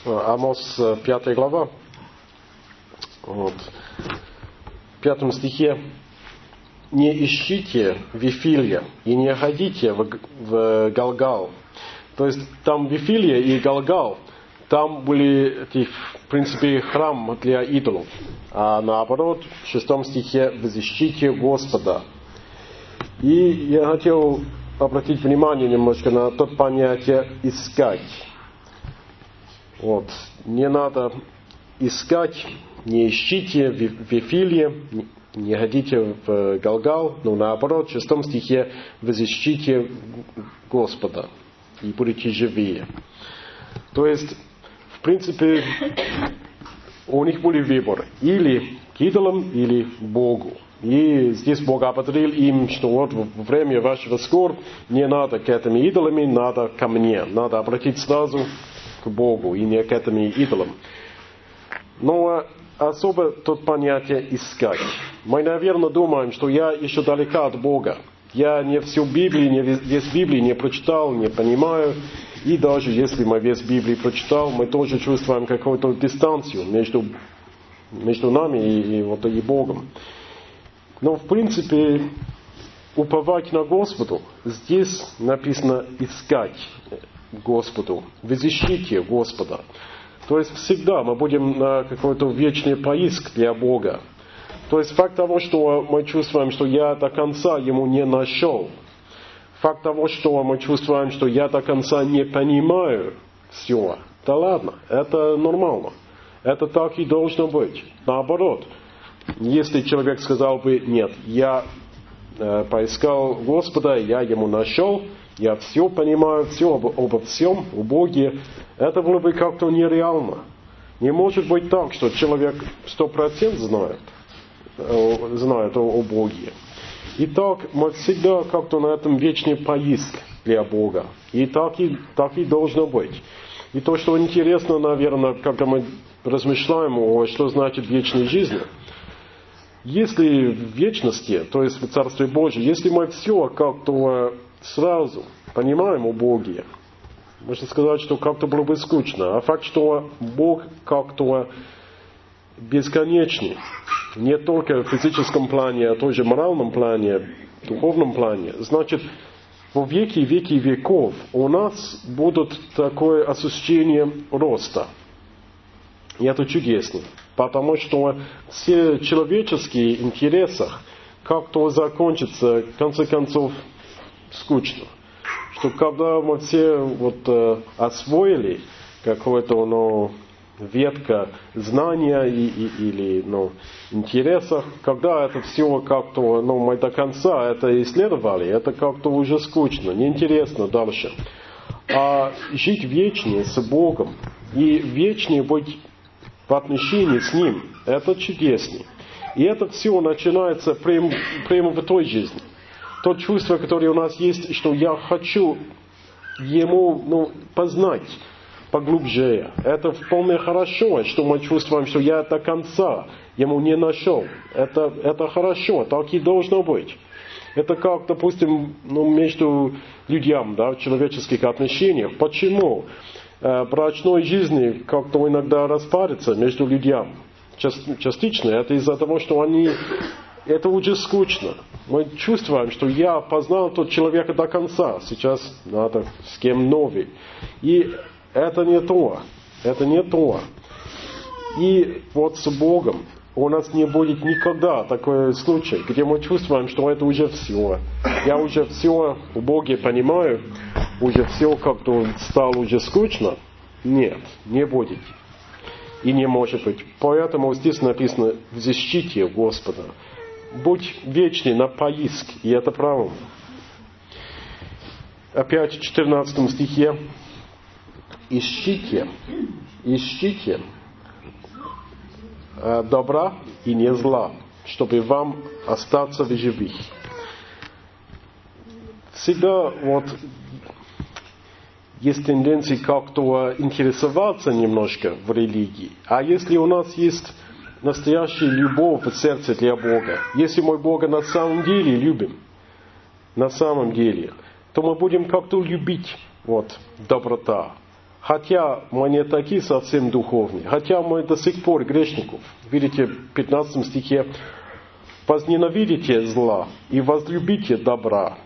Амос 5 глава. Вот. В 5 стихе: «Не ищите Вифилия и не ходите в Галгал». То есть там Вифилия и Галгал, там были, в принципе, храм для идолов. А наоборот, в 6 стихе: «Взыщите Господа». И я хотел обратить внимание немножко на то понятие «искать». Вот. Не надо искать, не ищите Вифилия, не ходите в Галгал, но наоборот, в 6 стихе: «Взыщите Господа, и будете живее». То есть, в принципе, у них были выборы: или к идолам, или к Богу. И здесь Бог определил им, что вот во время вашего скорбь не надо к этим идолам, надо ко мне. Надо обратить сразу к Богу, и не к этим идолам. Но особо тут понятие «искать». Мы, наверное, думаем, что я еще далека от Бога. Я не всю Библию, не весь Библию не прочитал, не понимаю. И даже если мы весь Библию прочитал, мы тоже чувствуем какую-то дистанцию между нами и Богом. Но, в принципе, уповать на Господу, здесь написано «искать Господу», «взыщите Господа». То есть всегда мы будем на какой-то вечный поиск для Бога. То есть факт того, что мы чувствуем, что я до конца Ему не нашел, факт того, что мы чувствуем, что я до конца не понимаю все, да ладно, это нормально. Это так и должно быть. Наоборот, если человек сказал бы: «Нет, я поискал Господа, я Ему нашел, я все понимаю, все обо всем, о Боге», это было бы как-то нереально. Не может быть так, что человек 100% знает о Боге. Итак, мы всегда как-то на этом вечный поиск для Бога. И так и должно быть. И то, что интересно, наверное, когда мы размышляем о что значит вечная жизнь, если в вечности, то есть в Царстве Божьем, если мы все как-то сразу понимаем о Боге, можно сказать, что как-то было бы скучно. А факт, что Бог как-то бесконечный, не только в физическом плане, а тоже в моральном плане, в духовном плане, значит, во веки веков у нас будут такое ощущение роста. И это чудесно. Потому что все человеческие интересы как-то закончатся, в конце концов, скучно. Что когда мы все освоили какое-то ветка знания или интересов, когда это все как-то мы до конца это исследовали, это как-то уже скучно, неинтересно дальше. А жить вечно с Богом и вечно быть в отношении с Ним, это чудесно. И это все начинается прямо в той жизни. То чувство, которое у нас есть, что я хочу Ему познать поглубже. Это вполне хорошо, что мы чувствуем, что я до конца Ему не нашел. Это хорошо, так и должно быть. Это как, допустим, между людьми, в человеческих отношениях. Почему брачной жизни как-то иногда распарится между людьми? Частично это из-за того, что это уже скучно. Мы чувствуем, что я познал тот человека до конца. Сейчас надо с кем новый. И это не то. Это не то. И вот с Богом у нас не будет никогда такой случай, где мы чувствуем, что это уже все. Я уже все у Боге понимаю, уже все как-то стало уже скучно. Нет, не будет. И не может быть. Поэтому здесь написано: «Взыщите Господа». Будь вечный на поиск, и это правильно. Опять в 14 стихе: ищите добра и не зла, чтобы вам остаться в живых. Всегда есть тенденция как-то интересоваться немножко в религии. А если у нас есть настоящая любовь в сердце для Бога, если мы Бога на самом деле любим, то мы будем как-то любить доброта, хотя мы не такие совсем духовные, хотя мы до сих пор грешников. Видите, в 15 стихе: «Возненавидите зла и возлюбите добра».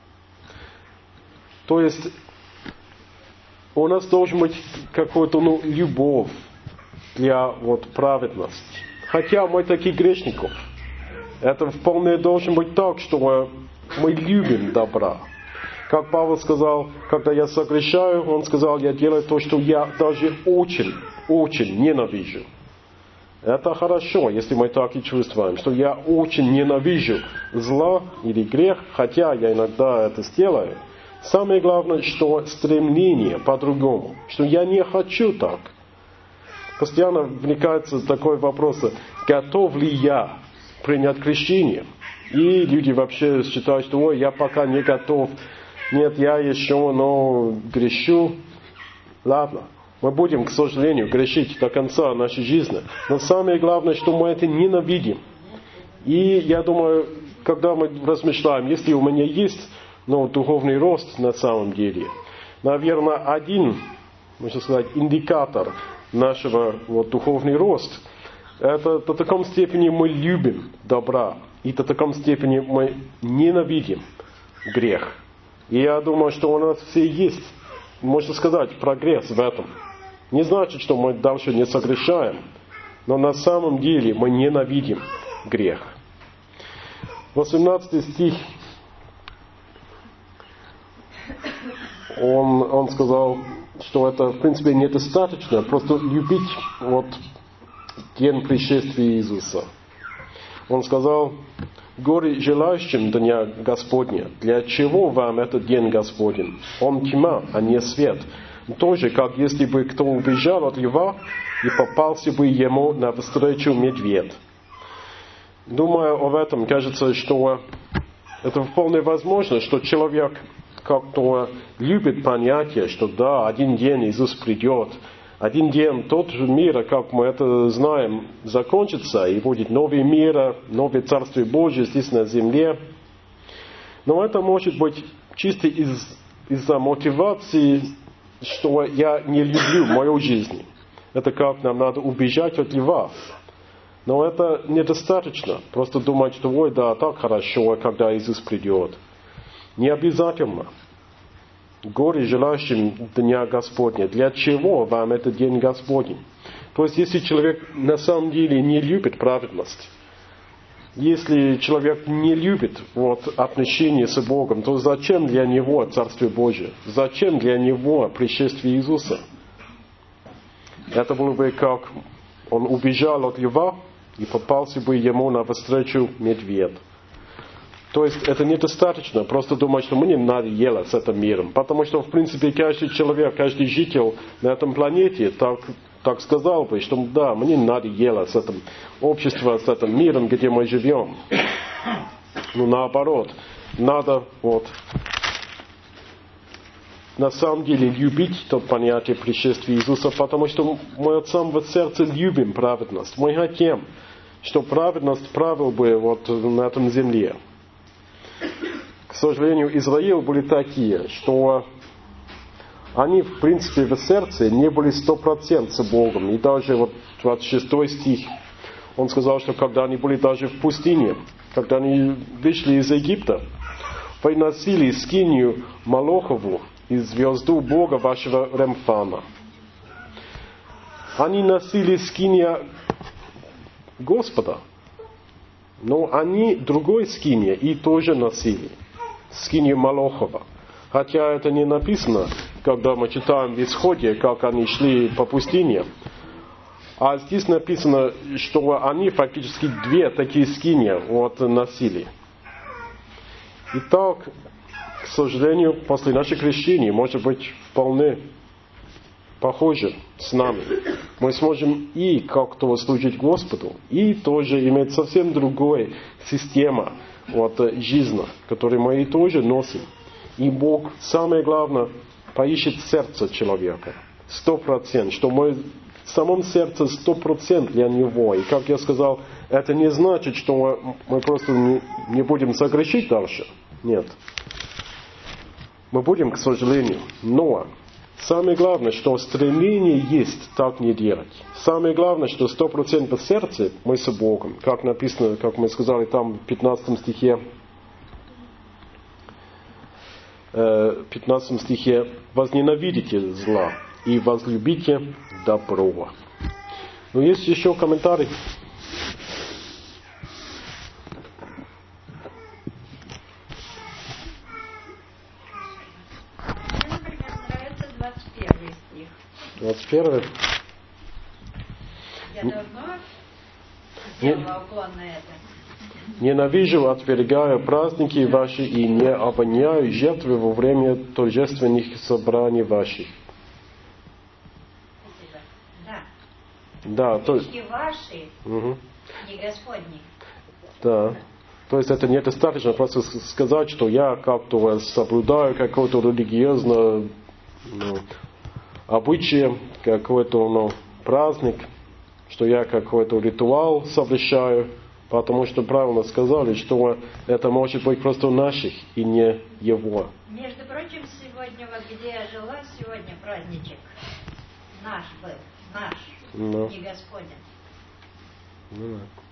То есть у нас должен быть какой-то любовь для праведности. Хотя мы такие грешников. Это вполне должен быть так, что мы любим добра. Как Павел сказал, когда я согрешаю, он сказал: я делаю то, что я даже очень, очень ненавижу. Это хорошо, если мы так и чувствуем, что я очень ненавижу зла или грех, хотя я иногда это сделаю. Самое главное, что стремление по-другому, что я не хочу так. Постоянно вникается такой вопрос: готов ли я принять крещение? И люди вообще считают, что ой, я пока не готов. Нет, я еще, грешу. Ладно, мы будем, к сожалению, грешить до конца нашей жизни. Но самое главное, что мы это ненавидим. И я думаю, когда мы размышляем, если у меня есть духовный рост на самом деле, наверное, один, можно сказать, индикатор нашего духовный рост, это до такой степени мы любим добра, и до такой степени мы ненавидим грех. И я думаю, что у нас все есть, можно сказать, прогресс в этом. Не значит, что мы дальше не согрешаем, но на самом деле мы ненавидим грех. 18 стих, он сказал, что это в принципе недостаточно, просто любить день пришествия Иисуса. Он сказал: горе желающим дня Господня, для чего вам этот день Господень? Он тьма, а не свет. Тоже, как если бы кто убежал от льва и попался бы ему навстречу медведь. Думая об этом, кажется, что это вполне возможно, что человек как-то любит понятие, что да, один день Иисус придет, один день тот же мир, как мы это знаем, закончится, и будет новый мир, новое Царствие Божие здесь на земле. Но это может быть чисто из-за мотивации, что я не люблю мою жизнь. Это как нам надо убежать от льва. Но это недостаточно. Просто думать, что ой, да, так хорошо, когда Иисус придет. Не обязательно. Горе желающим дня Господня. Для чего вам этот день Господень? То есть, если человек на самом деле не любит праведность, если человек не любит отношения с Богом, то зачем для него Царствие Божие? Зачем для него пришествие Иисуса? Это было бы как он убежал от льва и попался бы ему навстречу медведь. То есть это недостаточно просто думать, что мне надоело с этим миром. Потому что, в принципе, каждый человек, каждый житель на этом планете так сказал бы, что да, мне надоело с этим обществом, с этим миром, где мы живем. Но наоборот, надо на самом деле любить то понятие пришествия Иисуса, потому что мы от самого сердца любим праведность. Мы хотим, чтобы праведность правил бы на этом земле. К сожалению, Израиль были такие, что они, в принципе, в сердце не были 100% с Богом. И даже 26 стих, он сказал, что когда они были даже в пустыне, когда они вышли из Египта, приносили скинию Молохову и звезду Бога вашего Ремфана. Они носили скиния Господа, но они другой скиния и тоже носили. Скинию Молохова. Хотя это не написано, когда мы читаем в Исходе, как они шли по пустыне. А здесь написано, что они фактически две такие скинии носили. Итак, к сожалению, после нашего крещения может быть вполне похоже с нами. Мы сможем и как-то служить Господу, и тоже иметь совсем другую систему жизни, которую мы и тоже носим. И Бог, самое главное, поищет сердце человека. 100%, что мы в самом сердце 100% для Него. И как я сказал, это не значит, что мы просто не будем согрешить дальше. Нет. Мы будем, к сожалению. Но Самое главное, что стремление есть так не делать. Самое главное, что 100% сердца мы с Богом. Как написано, как мы сказали там в 15 стихе, 15 стихе, возненавидите зла и возлюбите добро. Но есть еще комментарий. Мне, например, нравится 21 стих. 21. Я давно делала уклон на это. Ненавижу, отвергаю праздники ваши и не обоняю жертвы во время торжественных собраний ваших. Спасибо. Да. Да, то есть... Книжки ваши, Угу. не Господни. Да. То есть это недостаточно просто сказать, что я как-то соблюдаю какое-то религиозное обычай, какой-то праздник, что я какой-то ритуал совершаю, потому что правильно сказали, что это может быть просто наших и не его. Между прочим, сегодня, вот где я жила, сегодня праздничек. Наш был, наш, Ну. не Господень. Ну, да.